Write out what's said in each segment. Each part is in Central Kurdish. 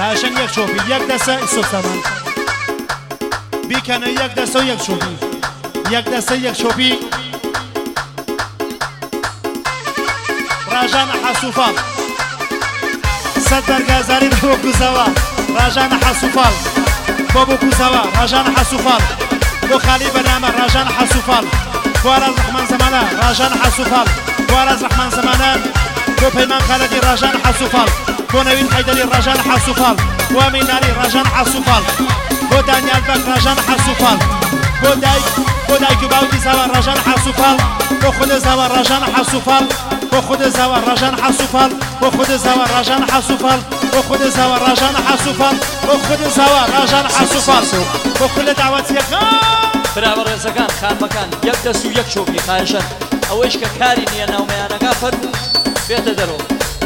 هاشن یک شوپی یک دسته ایسوف سامان بیکنه یک دسته و یک شوپی یک دسته یک شوپی راجان حسوفال صد برگازاری بابو کوزاوا راجان حسوفال بابو کوزاوا راجان حسوفال بو خالی برنامه راجان حسوفال بو عراز رحمان زمانه راجان حسوفال بو عراز رحمان زمانه بو پیمان خالدی راجان حسوفال بو نوید حیدری راجان حسوفال بو امین ناری راجان حسوفال بو دانیال بک راجان حسوفال بو دایک باوکی زاوا راجان حسوفال بو خود زاوا راجان حسوفال بو خود زاوا راجان حسوفال بو خود زاوا راجان حسوفال بو خود زاوا راجان حسوفال بو خود زاوا راجان حسوفال بو خود دعوت یکان برابر رزقان خان مکان یک دست و یک شوکی خواهشن اوش که کاری نیه نومیانگا فرمو بیت درو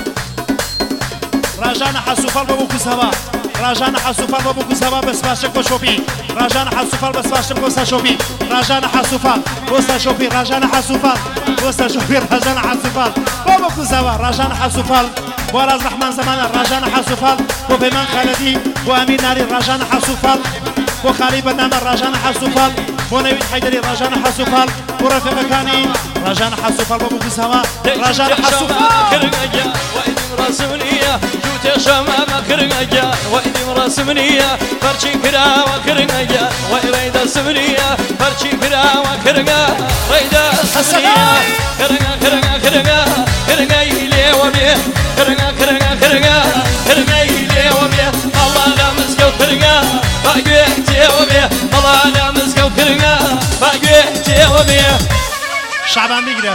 راجان حسوفال بابو کوزاوا راجان حسوفال بابو کوزاوا بس باشک با شوپی راجان حسوفال بس باشک با شوپی راجان حسوفال با شوپی راجان حسوفال با شوپی راجان حسوفال بابو کوزاوا راجان حسوفال بو عراز رحمان زمانه راجان حسوفال بو پیمان خالدی بو امین ناری راجان حسوفال بو خالی برنامه راجان حسوفال بو نوید حیدری راجان حسوفال بو رفیق کانی راجان حسوفال بابو کوزاوا راجان حسوفال رسمنية جوت شمامة كرنجا وإدي مرسمنية فرشي كرا وكرنجا وإريد سمنية فرشي كرا وكرنجا ريد سمنية كرنجا كرنجا كرنجا كرنجا يلي وبيه كرنجا كرنجا كرنجا كرنجا يلي وبيه الله لا مسكو كرنجا باقي تي وبيه الله لا مسكو كرنجا باقي تي وبيه شعبان بيقرأ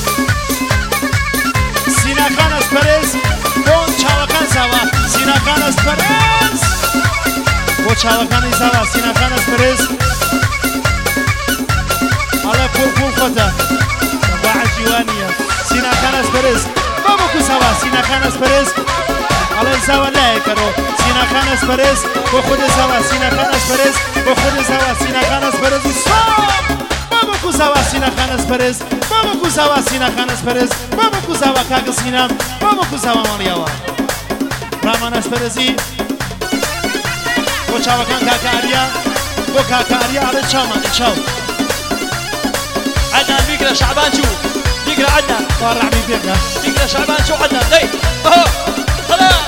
سينا خان اسپرز بون چاوکان زاوا سينا خان اسپرز بو چاوکان زاوا سينا خان اسپرز على پول خطا واحد جوانية سينا خان اسپرز بابو کوزاوا سينا خان اسپرز على زاوا لا يكرو سينا خان اسپرز بو خود زاوا سينا خان اسپرز بو خود زاوا سينا خان اسپرز بابو کوزاوا سينا خان اسپرز بابو کوزاوا سينا خان اسپرز بابو کوزاوا کاغ سينا بابو کوزاوا مالياوا رامان اسپرزي بو چاوکان کاکاریا بو کاکاریا على چامان چاو عدنان بيقرا شعبان شو بيقرا عدنان طارع بيقرا بيقرا شعبان شو عدنان دي اهو خلاص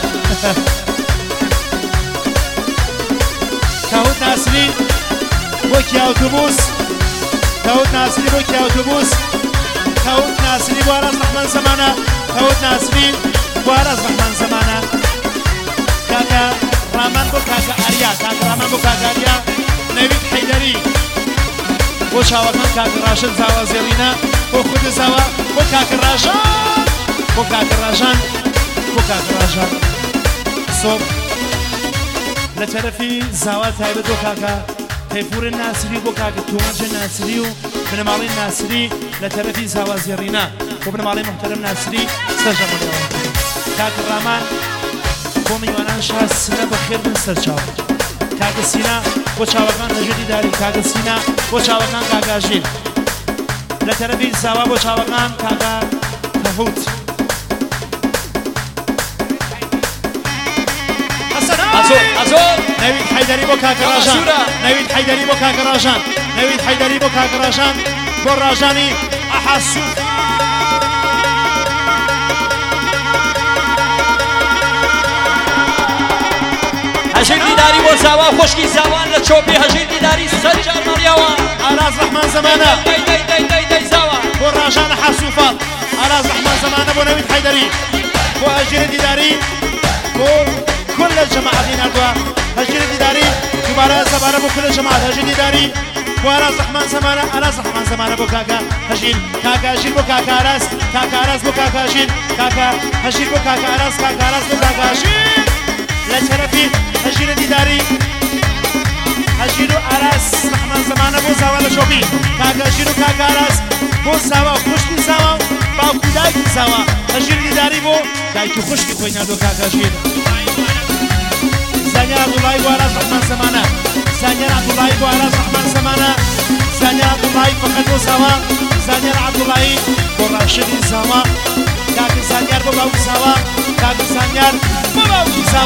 كاوت ناسري بوكي اوتوبوس كاوت ناسري بوكي اوتوبوس كاوت ناسري بو عراز رحمان زمانه كاوت ناسري بو عراز رحمان زمانه كاكا رامان بو كاكا اريا كاكا رامان بو كاكا اريا نوید حیدری بو شاوکان كاكا راشد زاوا زيرينا بو خود زاوا بو كاكا راشان بو كاكا راشان بو كاكا راشان صوب لطرفي زاوا تايبت بو كاكا تيفور الناصري بو كاكا تومج الناصري وبن مالي الناصري لطرفي زاوا زيرينا وبن مالي محترم ناصري سجم اليوم كاكا رامان بو ميوانان شاه سنة بخير من سرچاو كاكا سينا بو چاوكان نجدي داري كاكا سينا بو چاوكان كاكا جيل لطرفي زاوا بو چاوكان كاكا كهوت نوید حیدری بو کاکا راجان نوید حیدری بو کاکا راجان نوید حیدری بو کاکا راجان بو راجانی احسو هجر دیداری بو زاوا خوشکی زاوان لچوبی هجر دیداری سجار مریوان عراز رحمان زمانه دی زاوا بو راجان حسوفال عراز رحمان زمانه بو نوید حیدری بو هجر دیداری بو كل الجماعة دينا دوا هجر ديداري دوباره زبانه بو كل الجماعة هجر ديداري بو عراز رحمان زمانه عراز رحمان زمانه بو كاكا هجيل كاكا هجيل بو كاكا عراز كاكا عراز بو كاكا هجيل كاكا هجيل بو كاكا عراز كاكا عراز بو كاكا هجيل لشرفي هجر ديداري هجيل عراز رحمان زمانه بو زاوا لشوبي كاكا هجيل كاكا عراز بو زاوا خوشكي زاوا باو كودايك زاوا هجر ديداري بو دايكي خوشكي خوينا دو كاكا هجيل زانير عبد الله بو عراز رحمان زمانه زانير عبد الله بو عراز رحمان زمانه زانير عبد الله فقط بو زاوا زانير عبد الله بو راشد زاوا كاك زانير بو باو زاوا كاك زانير بو باو زاوا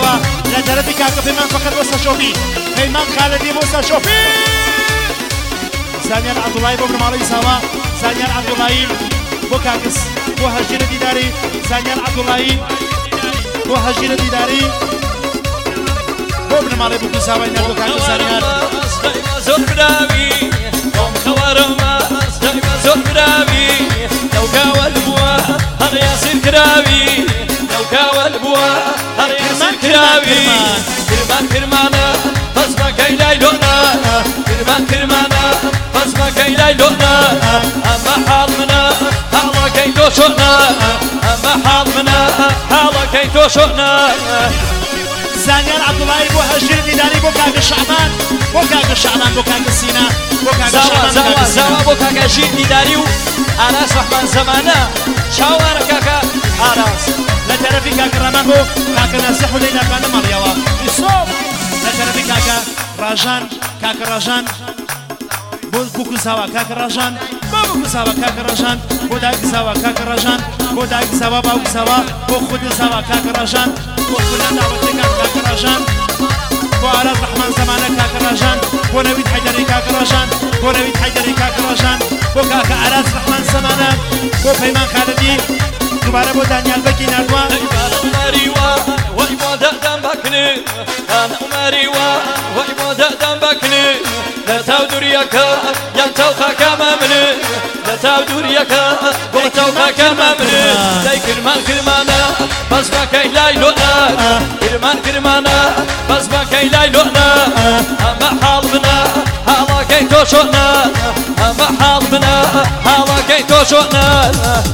لا ترفي كاكا بيمان فقط بوسا شوفي بيمان خالدي بوسا شوفي زانيان عبد الله بو برمالي سوا زانيان عبد الله بو كاكس بو هجير ديداري زانيان عبد الله بو هجير ديداري بو برمالي بو كساوا بو كاكس زانيان زور براوي قوم خوارما دايما زور براوي لو كاول بوا هر ياسر كراوي لو كاول بوا هر ياسر كراوي كرمان كرمانا بس ما كاي لايلونا كرمان كرمانا بس ما كاي لايلونا اما حال منا حالا كاي توشونا اما حال منا حالا كاي توشونا زانيان عبد الله بو هجير ديداري بو كاكا شعبان بو كاكا شعبان بو كاكا سينا بو كاكا شعبان زاوا بو كاكا جير ديداري و آراس رحمن زمانه شاوار كاكا آراس لا ترفي كاكا رمان بو كاكا ناسح ولينا كان مريوا يصوم لا ترفي كاكا راجان كاكا راجان بو كساوا كاكا راجان بو كساوا كاكا راجان بو داك ساوا كاكا راجان بو داك ساوا باو ساوا بو خود ساوا كاكا راجان بو كلنا دعوتك كاكا راجان بو آراس رحمن زمانه كاكا راجان بو نويد حيدري كاكا راجان بو نويد حيدري كاكا راجان بو كاكا آراس رحمن زمانه بو بيمان خالدي دوباره بو دانيال بكي نردوا مريوا ويبو دقدم بكني انا مريوا ويبو دقدم بكني لا تودريك ينتو خاكا مملي لا تودريك قلتو خاكا مملي لا كرمان كرمانا بس ما كاي لايلونا كرمان كرمانا بس ما كاي لايلونا اما حال بنا حالا كاي توشونا اما حال بنا حالا كاي توشونا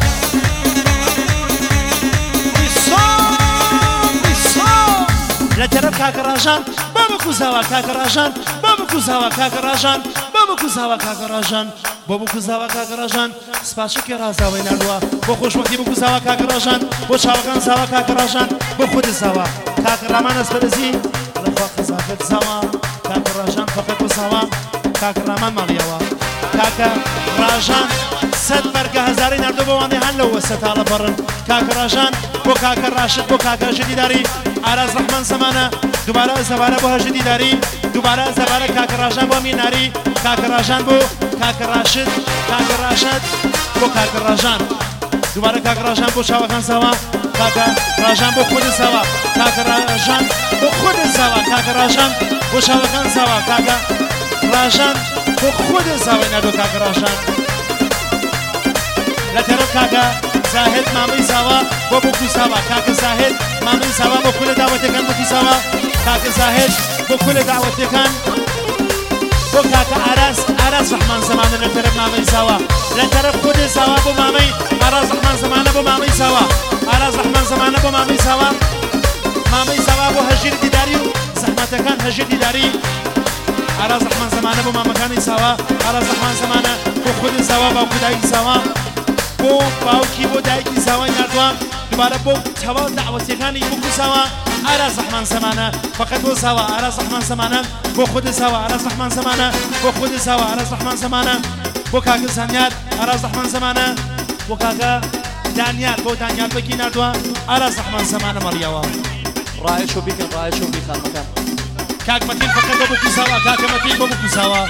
لا ترى كاكا راجان بابا كوزاوا كاكا راجان بابا كوزاوا كاكا راجان بابا كوزاوا كاكا راجان بابا كوزاوا كاكا راجان سپاشکی رازاوی نردوا بو خوشبختی بو كوزاوا كاكا راجان بو شاوكان زاوا كاكا راجان بو خود زاوا كاكا رامان اسبرزي لخوا خزافت زاوا كاكا راجان فقط بو زاوا كاكا رامان ماليوا كاكا راجان سد برگه هزاری نردو بوانده هن لو وسط على برن كاكا راجان بو كاكا راشد بو كاكا جديداري آراز رحمن زمانه دوباره زباره بو هجدی داری دوباره زباره کاکا راجان بو میناری کاکا راجان بو کاکا راشد بو کاکا راجان دوباره کاکا راجان بو شاوکان سوا کاکا راجان بو خود سوا کاکا راجان بو خود سوا کاکا راجان بو شاوکان سوا کاکا راجان بو خود سوا ندو کاکا راجان لطرف کاکا زاهد مامی سوا بو بو سوا کاکا زاهد مامی سوا بو كل دعوتي كان بو سوا كاكا زاهد بو كل دعوتي كان بو كاكا عراس رحمن زمانه لطرف مامي سوا لطرف خود سوا بو مامي عراس رحمن زمانه بو مامي سوا عراس رحمن زمانه بو مامي سوا بو هجير ديداري زحمته كان هجير ديداري عراس رحمن زمانه بو ماما كان سوا عراس رحمن زمانه بو خود سوا بو كداي سوا بو باوكي بو دايكي سوا نردوا دوباره بو توا دعوتي كان يبو سوا عراس رحمن زمانه فقط بو سوا عراس رحمن زمانه بو خود سوا عراس رحمن زمانه بو خود سوا عراس رحمن زمانه بو كاكا زانيار عراس رحمن زمانه بو كاكا دانيال بو دانيال بكي نردوا عراس رحمن زمانه مريوا رايشو بيكن مكان كاك متين فقط بو سوا كاكا متين بو سوا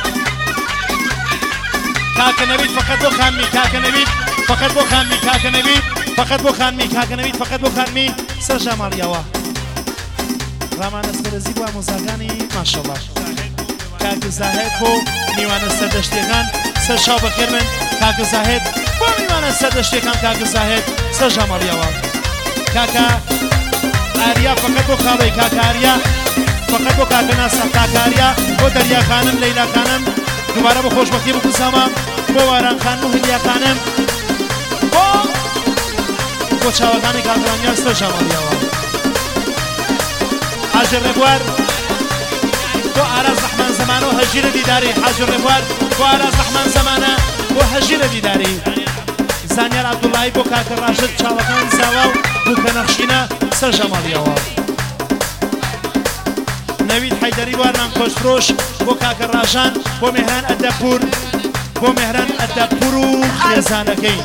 كاكا نبيت فقط بو خامي كاكا نبيت فقط بو خامي كاكا نبيت فقط بو خانمي كاكا نبيت فقط بو خانمي سرجا مارياوا رامان اسبرزي بو موزاغاني ما شاء الله كاكا زاهد بو نيوان السردشتيغان سرشا بخير من كاكا زاهد بو نيوان السردشتيغان كاكا زاهد سرجا مارياوا كاكا آريا فقط بو خاوي كاكا آريا فقط بو كاكا ناسا كاكا آريا بو دريا خانم ليلى خانم دوباره بو خوشبختی بو كساما بو واران خانم هليا خانم بو چاوگانی کاترانیا است جمالیاوا حاجر ربوار بو عراس رحمن زمانه هجیر دیداری حاجر ربوار بو عراس رحمن زمانه بو هجیر دیداری زانیار عبدالله بو کاکر راشد چاوگان زاوا بو کنخشینا سر جمالیاوا نوید حیدری وارنام خوشفروش بو کاکر راجان بو مهران ادپور بو مهران ادپور و خیزانکی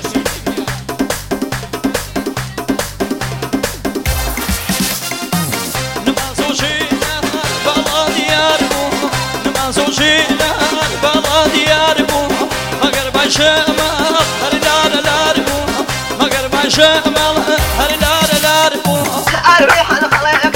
نمازوشي شمال هر لار لار بو مگر ما شمال هر لار لار بو الريح الخليقة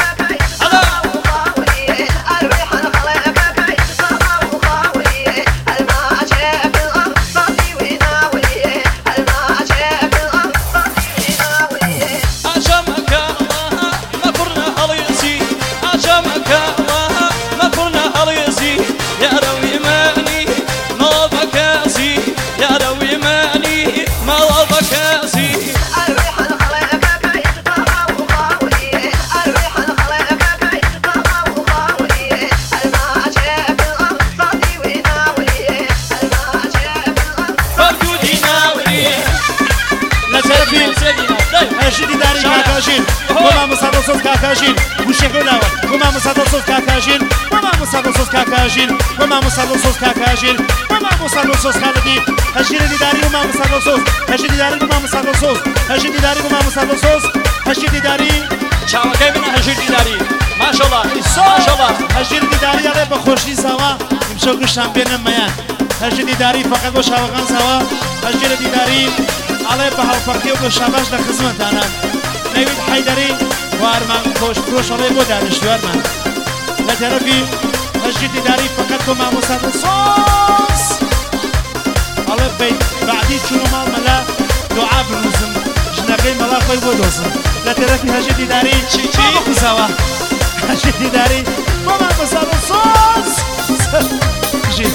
هشدي داري كاكاجين وما مصادصوس كاكاجين وشيكولاوا وما مصادصوس كاكاجين وما مصادصوس كاكاجين وما مصادصوس كاكاجين وما مصادصوس خالدي هشدي داري وما مصادصوس هشدي داري وما مصادصوس هشدي داري وما مصادصوس هشدي داري شاو كيفنا هشدي داري ما شاء الله ما شاء الله هشدي داري على بخوشي سوا يمشوا كشامبيون ميان هشدي داري فقط وشاوغان سوا هشدي داري على بهالفرقي وبشاباش لخدمت أنا نويد حيدري وارمان كوش على بودانش وارمان لترفي هشدي داري فقط كما مصاص على بيت بعدي شنو مال ملا دعاء بالنسم جنقي ملا خوي بودوسم لترفي هشدي داري ما بسوا هشدي داري كما مصاص جي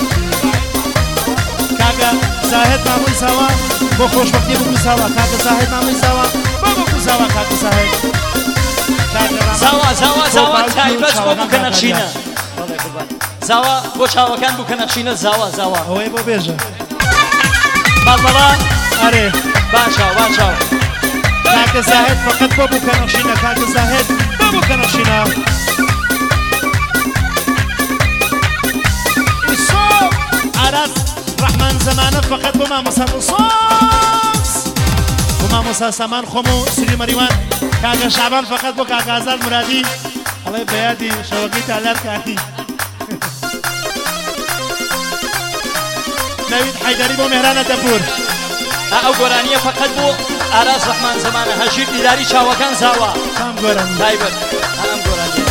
كاغا زاهد معمول سوا بو خوشبختی بگو سوا کاغا زاهد معمول سوا بگو سوا کاغا زاهد زاوا تایبەت بۆ بکەنەخشینە زاوا بۆ چاوەکان بکەنەخشینە زاوا ئەوەی بۆ بێژە ماڵمەڵا ئەرێ باشاو کاغا زاهد فقط بۆ بکەنەخشینە کاغا زاهد بۆ بکەنەخشینە عرس رحمن زمانه فقط بما مصاص بما مصاص من خمو سری مریوان کاغا شعبان فقط بو کاغا ازال مرادی الله بیادی شوقی تعالر کاهی نوید حیدری بو مهران دپور ئەو گۆرانیە فقط بۆ ئاراس ڕەحمان زەمانە هەژیر دیداری چاوەکان زاوا کام گۆرانی تایبەت ئەم گۆرانیە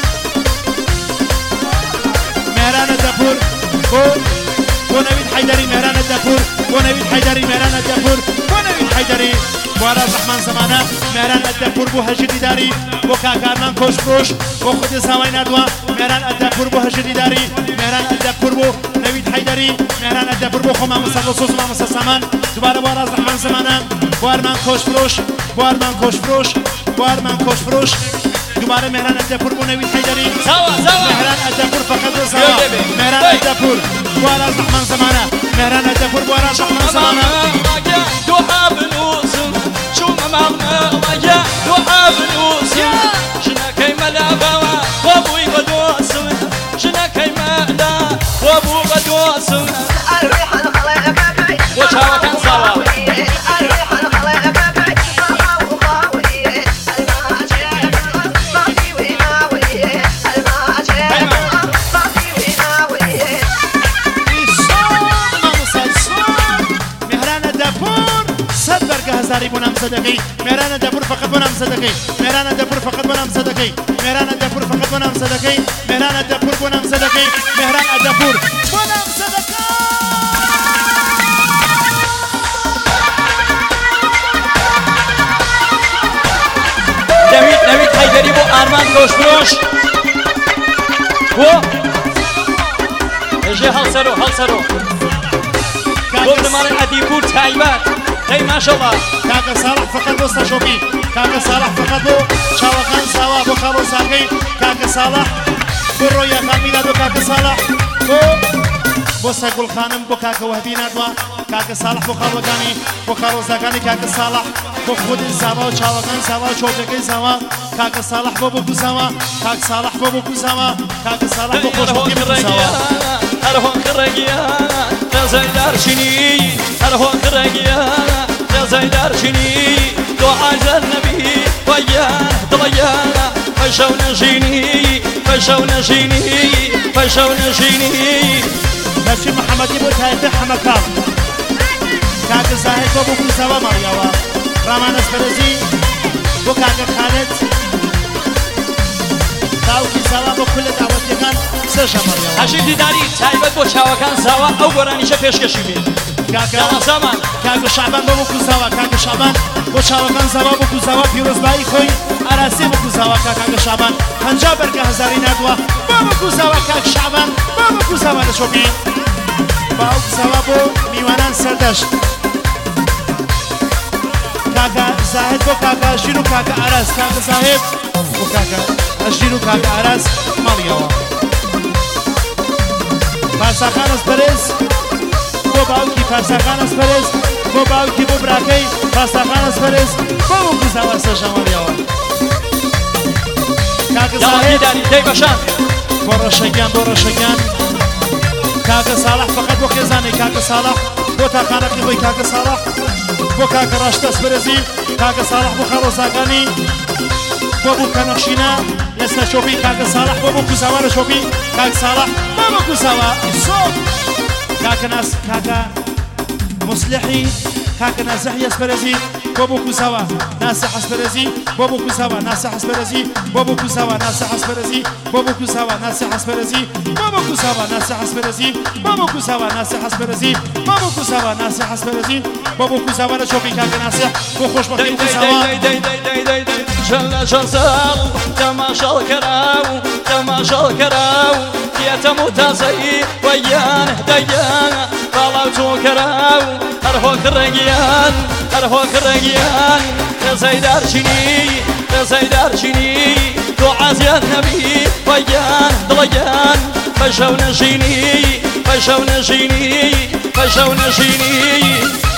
مهران دپور بو نوید حیدری مهران دپور بو نوید حیدری مهران دپور بو نوید حیدری بو آراس ڕەحمان زەمانە مهران دپور بو هەژیر دیداری بو کاکارمان کۆش فرۆش بو خودی زاوای نردووە مهران دپور بو هەژیر دیداری مهران دپور بو نوید حیدری مهران دپور بو خۆ مامۆستا مامۆستا سامان دووبارە بۆ ئاراس ڕەحمان زەمانە بۆ ئەرمان کۆش فرۆش بۆ ئەرمان کۆش فرۆش بۆ ئەرمان کۆش فرۆش دوباره مهران دپور بو نوید حیدری مهران دپور فقط بو زاوا مهران دپور بو آراس ڕەحمان زەمانە مهران دپور بو آراس ڕەحمان زەمانە دوعا بنووسم چوومە ماڵنەوەگە دوعا بنووسم ژنەکەی مەلابەوە بۆ بووی بە دۆسم ژنەکەی مەلا بۆ بوو بە دۆسم بۆ چاوەکان زاوا هزاری بونم صدقی مهران دپور فقط بونم صدقی مهران دپور فقط بونم صدقی مهران دپور فقط بونم صدقی مهران دپور بونم صدقی مهران دپور بونم صدقی نوید حیدری بۆ ئارمان کۆشفرۆش بۆ ئێژێ هەڵسەرۆ بۆ بنەماڵی ئەدیپور تایبەت هی ماشاءالله کاکە ساڵح فقط بۆ سەرشۆکی کاکە ساڵح فقط بۆ چاوەکان ساوا بۆ خاڵۆزاکەی کاکە ساڵح بۆ ڕۆیەکان میلاد بۆ کاکە ساڵح بۆ سەگوڵ خانم بۆ کاکە وەهبی نادووە کاکە ساڵح بۆ خاڵۆکانی بۆ خاڵۆزاکانی کاکە ساڵح بۆ خودی زاوا و چاوەکان زاوا و چۆتەکەی زاوا کاکە ساڵح بۆ بۆکو زاوا کاکە ساڵح بۆ بۆکو زاوا کاکە ساڵح بۆ خۆشبەختی بۆ زاوا هەرهۆن کڕەگیە ڕێزای دارچینی هەرهۆن کڕەگیە ڕێزای دارچینی دوعای زەرنەبی وەیان دڵەیانە فەشەو نەژینی نەفشی محەممەدی بۆ تایبەت حەمەکان کاکە زاهد بۆ بۆ کوزاوە ماڵیاوە ڕامانەس بەرزی بۆ کاکە خالت تاوکی زاوا بۆ کل لە داوەتیەکان سێشە ماڵیاوە هەژیر دیداری تایبەت بۆ چاوەکان زاوا ئەو گۆرانیشە پێشکەشی بێت زمان کاکە شعبان بۆ بۆ کوزاوە کاکە شعبان بۆ چاوەکان زاوا بۆ کوزاوە پیرۆزبایی خۆی ئاراسی بۆ کوزاوە کاکە شعبان 50 بەرگە هەزاری نردووە بۆ بۆ کوزاوە کاک شعبان بۆ بۆ کوزاوە لە شۆپی باو کوزاوە بۆ میوانان سەردەشت کاکە زاهد بۆ کاکە ژیر و کاکە ئاراس کاکە زاهد بۆ کاکە ژیر و کاکە ئاراس ماڵیەوە پارساخانەس بەرز بۆ باوکی پارساخانەس بەرز بۆ باوکی بۆ براکەی پارساخانەس بەرز بۆ بۆ کوزاوە سەرشە ماڵیەوە کاکە زاهد بۆ ڕەشەگیان بۆ ڕەشەگیان کاکە ساڵح فقط بۆ خێزانی کاکە ساڵح بۆ تاقانەکەی خۆی کاکە ساڵح بۆ کاکە ڕاشتەس بەرزی کاکە ساڵح بۆ خەڕۆزاکانی بۆ بوو کەنەخشینە لەسنە شۆپی کاکە ساڵح بۆ بۆ کوزاوە لە شۆپی کاکە ساڵح بۆ بۆ کوزاوە ئیسۆ کاکە ناس کاکە مصلحی کاکە نازەحی ئەسپەرەزی بۆ بۆ کوزاوە ناسە حەسپەرەزی بۆ بۆ کوزاوە ناسە حەسپەرەزی بۆ بۆ کوزاوە ناسە حەسپەرەزی بۆ بۆ کوزاوە ناسە حەسپەرەزی بۆ بۆ کوزاوە ناسە حەسپەرەزی بۆ بۆ کوزاوە ناسە حەسپەرەزی بۆ بۆ کوزاوە ناسە حەسپەرەزی بۆ بۆ کوزاوە لە شۆپی کاکە ناسە بۆ خۆشبەختی کوزاوە جل جزاو تماشا كراو تماشا كراو يا تموتازي ويان هديان طلعوا تو كراو ارهو كرجيان ارهو كرجيان يا زيدار شني يا زيدار شني دعاء يا النبي ويان ضليان فشونا شيني فشونا شيني فشونا شيني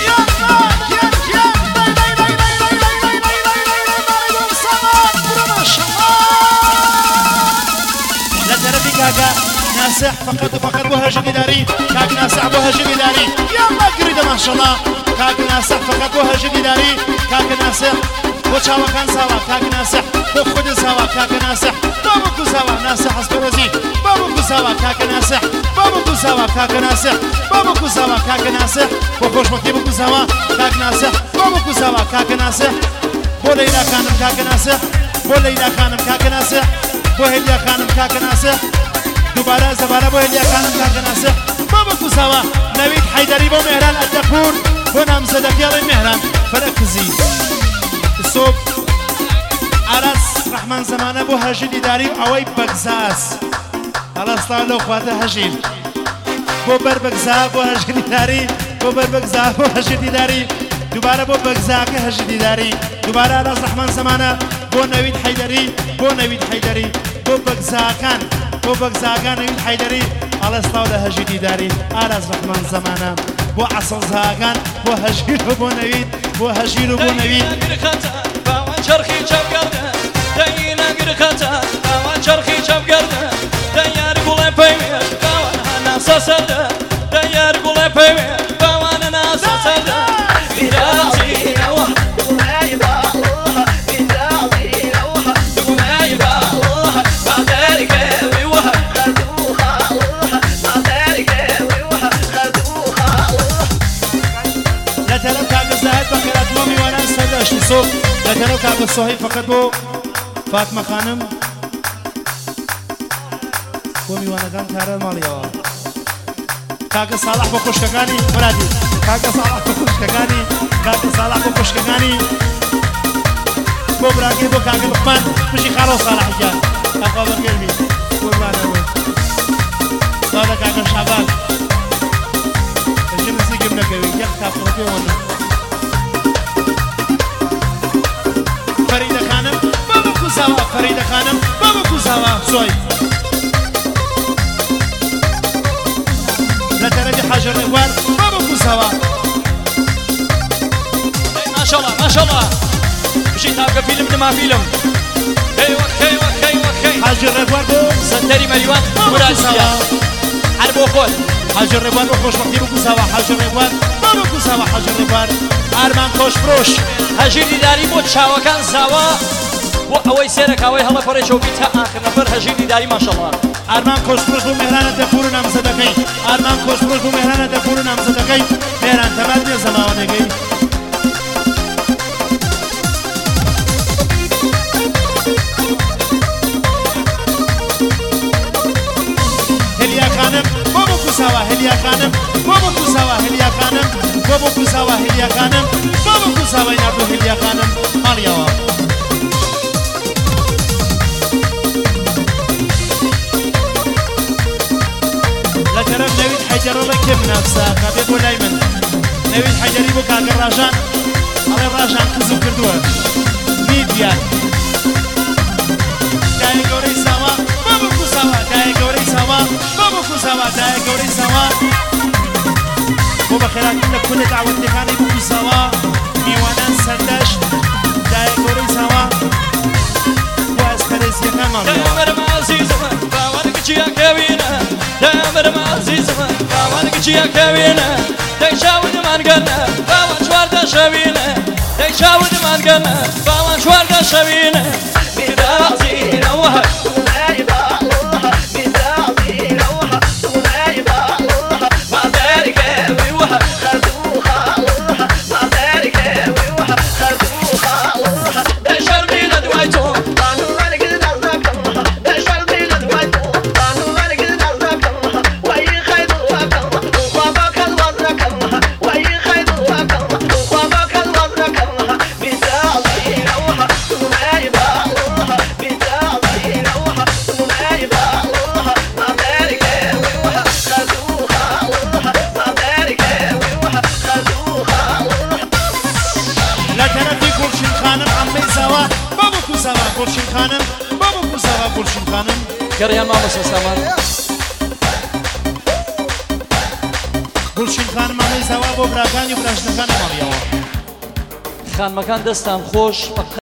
كاكا ناسح فقط وفقط بو هجم إداري كاك ناسح بو هجم إداري يلا قريدة ما شاء الله كاك ناسح فقط بو هجم إداري كاك ناسح بو چاوا كان سوا كاك ناسح بو خود سوا كاك ناسح بابو كسوا ناسح اسبرزي بابو كسوا كاك ناسح بابو كسوا كاك ناسح بابو كسوا كاك ناسح بو خوش مكتي بو كسوا كاك ناسح بابو كسوا كاك ناسح بو ليلى خانم كاك ناسح بو ليلى خانم كاك ناسح بو هليا خانم كاك ناسح دوباره زبانه بو هلیا خانم کاکە ناسح بابا کوساوە نەوید حەیدەری بۆ مێهران ئەدەپور بۆ نامزەدەپیاڵی مێهران فەرەکزی سۆب ئاراس ڕەحمان زەمانە بۆ هەژیر دیداری و ئەوەی بەگزاس هەڵەستا لەو خواتە هەژیر بۆ بەر بەگزا بۆ هەژیر دیداری بۆ بەر بەگزا بۆ هەژیر دیداری دوباره بۆ بەگزاکە هەژیر دیداری دوباره ئاراس ڕەحمان زەمانە بۆ نەوید حەیدەری بۆ نەوید حەیدەری بۆ بەگزاکان بۆ بەگزاکان نەوید حەیدەری ئەڵەستاو لە هەژیر دیداری ئاراس ڕەحمان زەمانە بۆ عەسڵ زاکان بۆ هەژیر و بۆ نەوید بۆ هەژیر و بۆ نەوید باوان چرخی چەپگەردە دەیینە گرکەتە باوان چرخی چەپگەردە دەیار گوڵێ پەیوێ باوان هەناسە سەردە دەیار گوڵێ پەیوێ باوانە ناسە سەردە میرازینەوە صوب لەتەنەو کاکە سۆهەی فقط بۆ فاتمە خانم بۆ میوانەکان کارە ماڵیەوە کاکە ساڵح بۆ خوشکەکانی مرادی کاکە ساڵح بۆ خوشکەکانی کاکە ساڵح بۆ خوشکەکانی بۆ براکەی بۆ کاکە لوقمان پشی خاڵۆ ساڵحیان کاکە بەخێربی بۆ برانەوە ساڵە کاکە شابان ئەژێ نزیکم نەکەوی یەک کاپڕەکەوەنە فريدة خانم بابا كوزاوا فريدة خانم بابا كوزاوا سوي لا درجة حاجة الإخوان بابا كوزاوا ما شاء الله ما شاء الله مشي تابقى فيلم ما فيلم ايوه ايوه ايوه ايوه حاجة الإخوان سنتري مليون مراسية عربو خود حاجة الإخوان وخوش وقتي بكوزاوا حاجة الإخوان بابا كوزاوا حاجة الإخوان ئارمان خۆش فرۆش هەژیر دیداری بۆ چاوەکان زاوا بۆ ئەوەی سێرەکاوەی هەڵە پەڕێشەوە بی تا ئاخر نەفەر هەژینی داری ماشەڵڵا ئارمان کۆسپڕۆژ بۆ مێرانە دەپور و نامزەدەکەی ئارمان کۆسپڕۆژ بۆ مێرانە دەپور و نامزەدەکەی مێران تەمات بێ زەماوەندەکەی هێلیاکانم بۆ بکوساوە هێلیاکانم بۆ بکوساوە هێلیاکانم بۆ بکوساوە هێلیاکانم بۆ بکوساوەی نردوو هێلیاکانم ماڵیەوە لە تەرەف نەوید حەیدەرەڵە کێ بنافسا کابێ بۆ لای من نەوید حەیدەری بۆ کاکە ڕاژان ئەڵێ ڕاژان قزم کردووە میدیان دایە گەورەی ساوا بۆ بکوساوە دایە گەورەی ساوا بۆ بکوساوە دایە گەورەی ساوا بۆ بەخێراکردن لە کولە داوەتەکانی بکوساوە میوانان سەردەشت دایە گەورەی ساوا بۆ ئەسپەرێزیەکان ماڵیەوە دەمەرم عەزیزمە باوەڕ کچیەکەوینە دەمەرم عەزیزمە باوەڕ کچیەکەوینە دەی چاودمان گەنە باوەڕ چواردە شەوینە دەی چاودمان گەنە باوەڕ چواردە شەوینە بیدازینەوە گوڵشین خانم بۆ بکوساوە گوڵشین خانم گەڕیان مامۆستا سامان گوڵشین خانم ئەمەی زاوا بۆ براکانی و براشنەکانی ماڵیەوە خانمەکان دەستان خۆش